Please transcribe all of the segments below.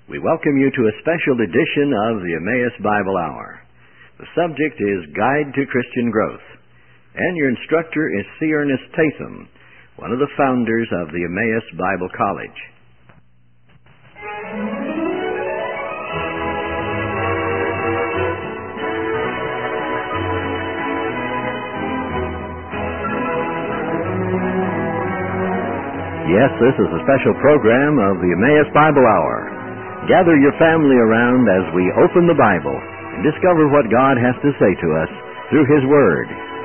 We welcome you to a special edition of the Emmaus Bible Hour. The subject is Guide to Christian Growth, and your instructor is C. Ernest Tatham, one of the founders of the Emmaus Bible College. Yes, this is a special program of the Emmaus Bible Hour. Gather your family around as we open the Bible and discover what God has to say to us through His Word.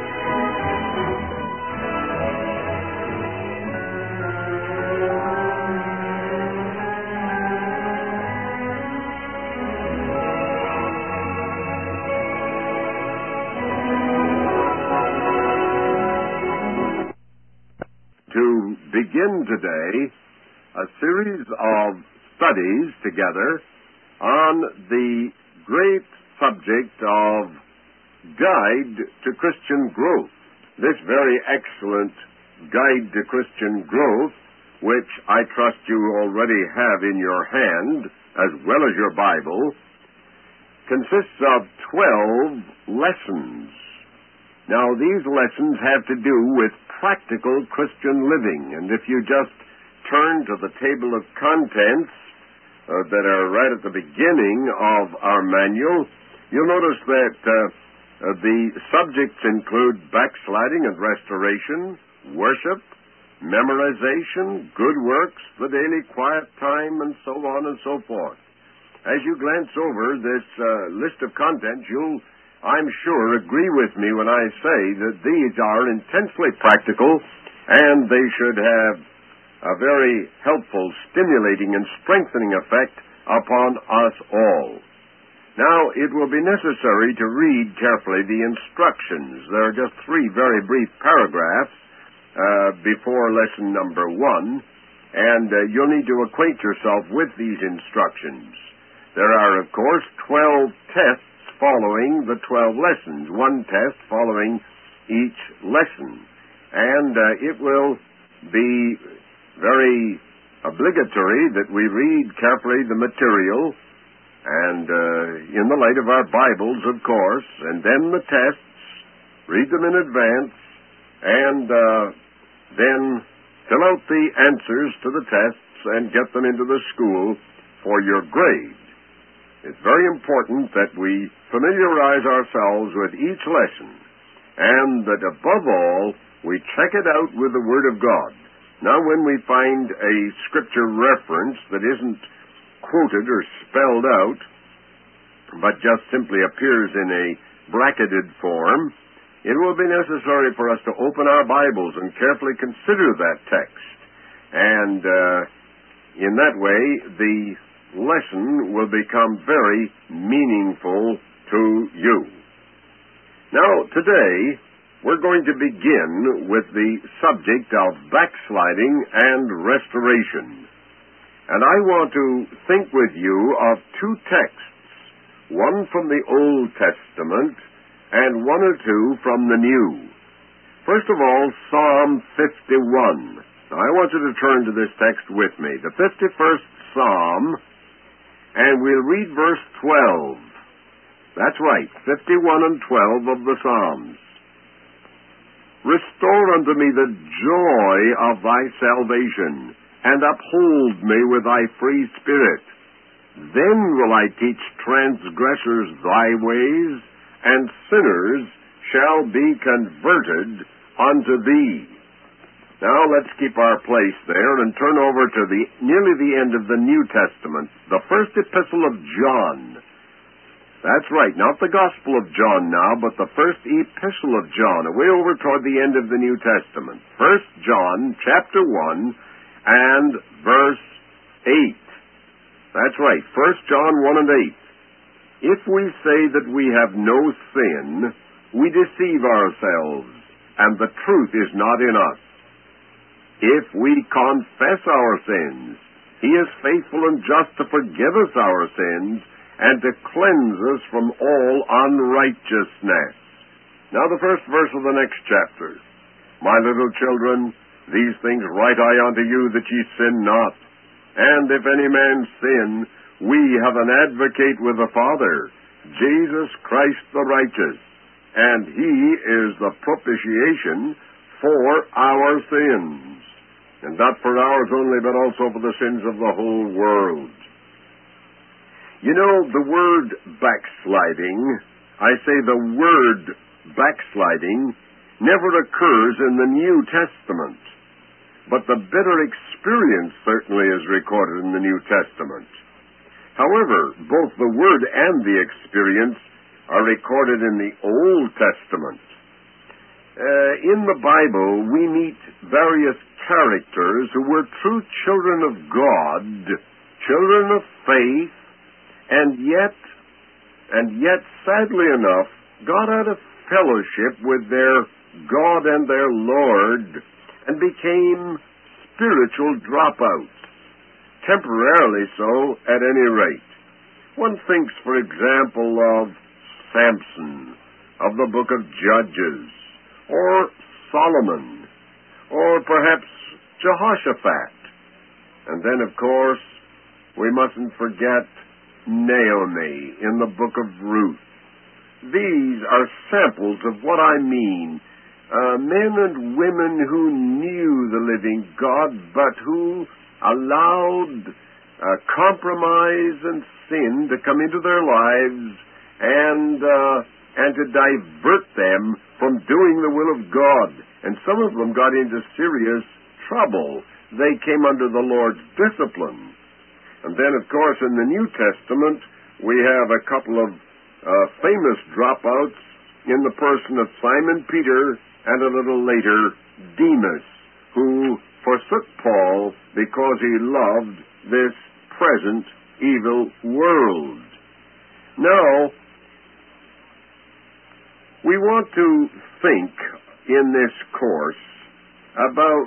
To begin today, a series of studies together on the great subject of Guide to Christian Growth. This very excellent Guide to Christian Growth, which I trust you already have in your hand, as well as your Bible, consists of 12 lessons. Now, these lessons have to do with practical Christian living, and if you just turn to the table of contents that are right at the beginning of our manual, you'll notice that the subjects include backsliding and restoration, worship, memorization, good works, the daily quiet time, and so on and so forth. As you glance over this list of contents, you'll, I'm sure, agree with me when I say that these are intensely practical, and they should have a very helpful, stimulating, and strengthening effect upon us all. Now, it will be necessary to read carefully the instructions. There are just 3 very brief paragraphs before lesson number 1, and you'll need to acquaint yourself with these instructions. There are, of course, 12 tests following the 12 lessons, 1 test following each lesson, and it will be very obligatory that we read carefully the material, and in the light of our Bibles, of course, and then the tests, read them in advance, and then fill out the answers to the tests and get them into the school for your grade. It's very important that we familiarize ourselves with each lesson, and that above all, we check it out with the Word of God. Now, when we find a Scripture reference that isn't quoted or spelled out, but just simply appears in a bracketed form, it will be necessary for us to open our Bibles and carefully consider that text. And in that way, the lesson will become very meaningful to you. Now, today, we're going to begin with the subject of backsliding and restoration. And I want to think with you of 2 texts, one from the Old Testament and 1 or 2 from the New. First of all, Psalm 51. Now, I want you to turn to this text with me, the 51st Psalm, and we'll read verse 12. That's right, 51 and 12 of the Psalms. Restore unto me the joy of thy salvation, and uphold me with thy free spirit. Then will I teach transgressors thy ways, and sinners shall be converted unto thee. Now let's keep our place there and turn over to nearly the end of the New Testament, the first epistle of John. That's right, not the Gospel of John now, but the first epistle of John, away over toward the end of the New Testament. 1 John, chapter 1, and verse 8. That's right, 1 John 1 and 8. If we say that we have no sin, we deceive ourselves, and the truth is not in us. If we confess our sins, He is faithful and just to forgive us our sins, and to cleanse us from all unrighteousness. Now the first verse of the next chapter. My little children, these things write I unto you, that ye sin not. And if any man sin, we have an advocate with the Father, Jesus Christ the righteous, and He is the propitiation for our sins. And not for ours only, but also for the sins of the whole world. You know, the word backsliding, I say the word backsliding, never occurs in the New Testament. But the bitter experience certainly is recorded in the New Testament. However, both the word and the experience are recorded in the Old Testament. In the Bible, we meet various characters who were true children of God, children of faith, and yet, sadly enough, got out of fellowship with their God and their Lord and became spiritual dropouts, temporarily so at any rate. One thinks, for example, of Samson, of the book of Judges, or Solomon, or perhaps Jehoshaphat. And then, of course, we mustn't forget Naomi in the book of Ruth. These are samples of what I mean. Men and women who knew the living God, but who allowed compromise and sin to come into their lives and to divert them from doing the will of God. And some of them got into serious trouble. They came under the Lord's discipline. And then, of course, in the New Testament, we have a couple of famous dropouts in the person of Simon Peter and a little later, Demas, who forsook Paul because he loved this present evil world. Now, we want to think in this course about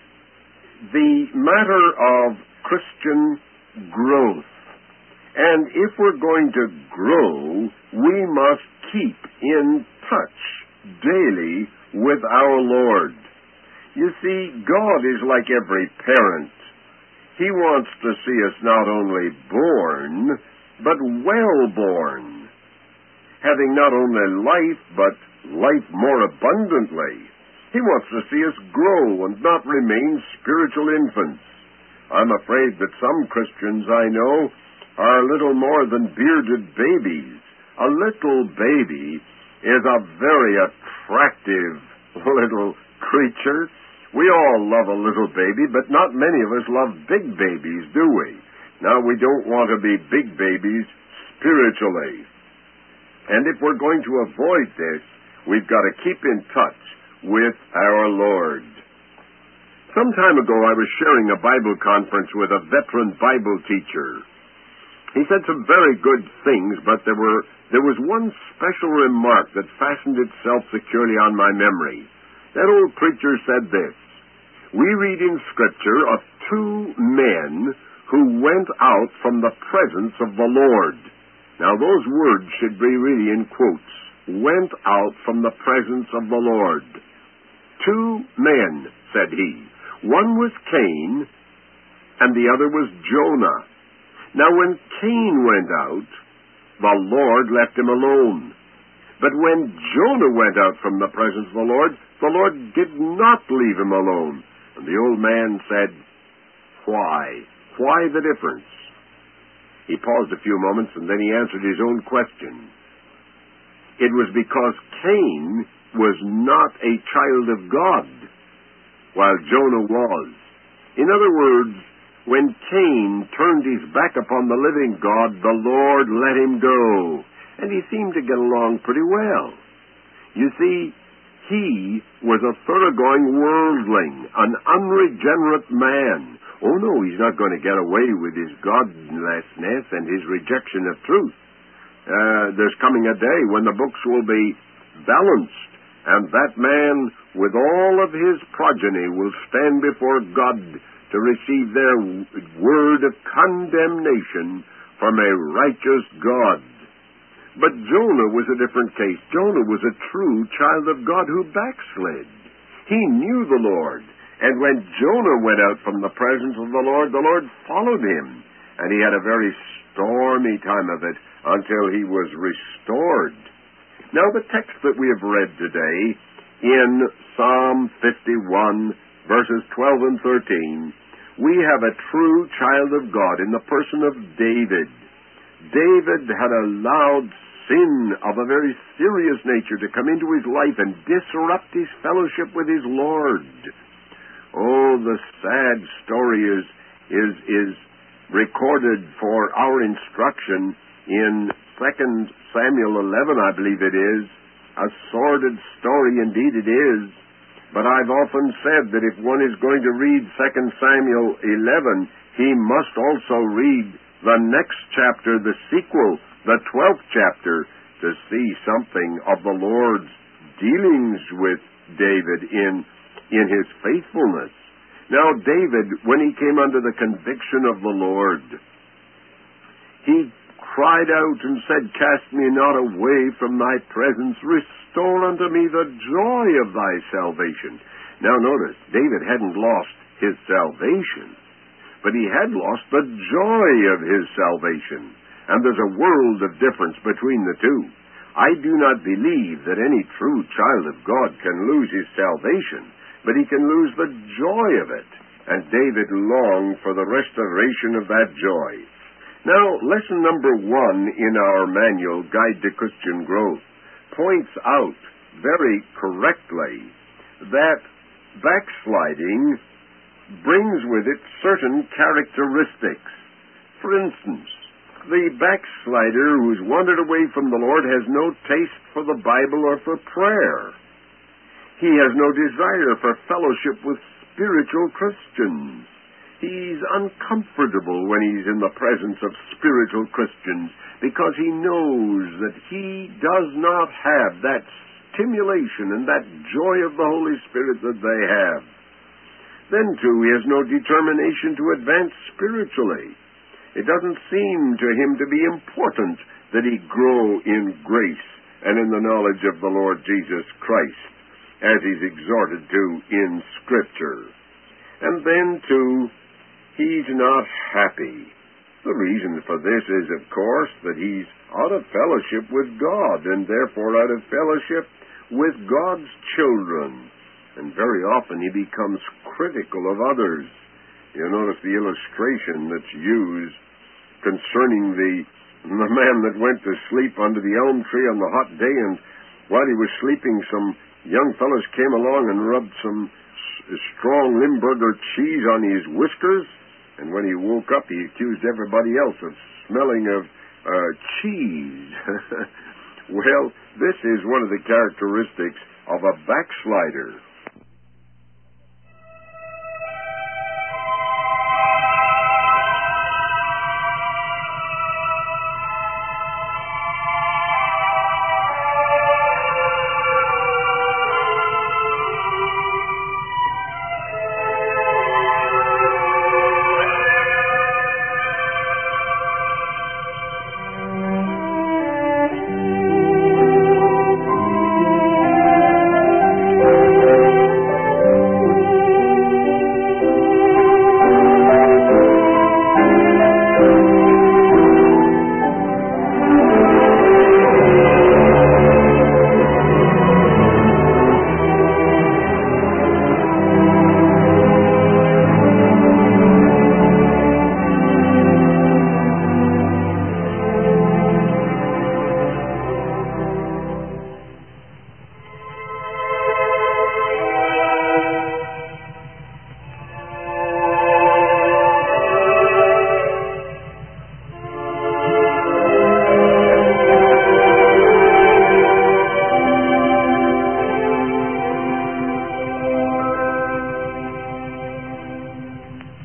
the matter of Christian growth. And if we're going to grow, we must keep in touch daily with our Lord. You see, God is like every parent. He wants to see us not only born, but well born, having not only life, but life more abundantly. He wants to see us grow and not remain spiritual infants. I'm afraid that some Christians I know are little more than bearded babies. A little baby is a very attractive little creature. We all love a little baby, but not many of us love big babies, do we? Now, we don't want to be big babies spiritually. And if we're going to avoid this, we've got to keep in touch with our Lord. Some time ago, I was sharing a Bible conference with a veteran Bible teacher. He said some very good things, but there was one special remark that fastened itself securely on my memory. That old preacher said this: we read in Scripture of two men who went out from the presence of the Lord. Now, those words should be really in quotes. Went out from the presence of the Lord. Two men, said he. One was Cain, and the other was Jonah. Now, when Cain went out, the Lord left him alone. But when Jonah went out from the presence of the Lord did not leave him alone. And the old man said, why? Why the difference? He paused a few moments, and then he answered his own question. It was because Cain was not a child of God, while Jonah was. In other words, when Cain turned his back upon the living God, the Lord let him go, and he seemed to get along pretty well. You see, he was a thoroughgoing worldling, an unregenerate man. Oh no, he's not going to get away with his godlessness and his rejection of truth. There's coming a day when the books will be balanced, and that man, with all of his progeny, will stand before God to receive their word of condemnation from a righteous God. But Jonah was a different case. Jonah was a true child of God who backslid. He knew the Lord, and when Jonah went out from the presence of the Lord followed him, and he had a very stormy time of it until he was restored. Now, the text that we have read today in Psalm 51, verses 12 and 13, we have a true child of God in the person of David. David had allowed sin of a very serious nature to come into his life and disrupt his fellowship with his Lord. Oh, the sad story is recorded for our instruction in 2 Samuel 11, I believe it is. A sordid story indeed it is. But I've often said that if one is going to read 2 Samuel 11, he must also read the next chapter, the sequel, the 12th chapter, to see something of the Lord's dealings with David in his faithfulness. Now, David, when he came under the conviction of the Lord, he cried out and said, "Cast me not away from thy presence. Restore unto me the joy of thy salvation." Now, notice, David hadn't lost his salvation, but he had lost the joy of his salvation. And there's a world of difference between the two. I do not believe that any true child of God can lose his salvation, but he can lose the joy of it. And David longed for the restoration of that joy. Now, lesson number 1 in our manual, Guide to Christian Growth, points out very correctly that backsliding brings with it certain characteristics. For instance, the backslider who's wandered away from the Lord has no taste for the Bible or for prayer. He has no desire for fellowship with spiritual Christians. He's uncomfortable when he's in the presence of spiritual Christians because he knows that he does not have that stimulation and that joy of the Holy Spirit that they have. Then, too, he has no determination to advance spiritually. It doesn't seem to him to be important that he grow in grace and in the knowledge of the Lord Jesus Christ, as he's exhorted to in Scripture. And then, too, he's not happy. The reason for this is, of course, that he's out of fellowship with God, and therefore out of fellowship with God's children. And very often he becomes critical of others. You'll notice the illustration that's used concerning the man that went to sleep under the elm tree on the hot day, and while he was sleeping, some young fellows came along and rubbed some strong Limburger cheese on his whiskers, and when he woke up, he accused everybody else of smelling of cheese. Well, this is one of the characteristics of a backslider.